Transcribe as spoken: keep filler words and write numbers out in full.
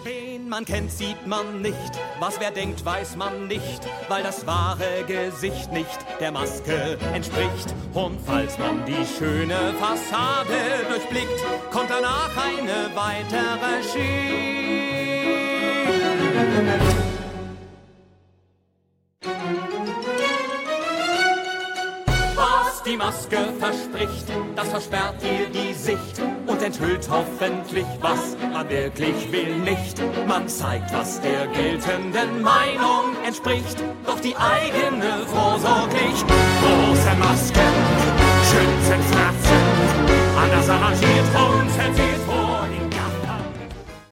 Wen man kennt, sieht man nicht, was wer denkt, weiß man nicht, weil das wahre Gesicht nicht der Maske entspricht. Und falls man die schöne Fassade durchblickt, kommt danach eine weitere Schicht. Was die Maske verspricht, das versperrt ihr die Sicht und enthüllt hoffentlich, was man wirklich will nicht. Man zeigt, was der geltenden Meinung entspricht, doch die eigene vorsorglich. Große Masken, Schützenfratzen, anders arrangiert und zensiert vor.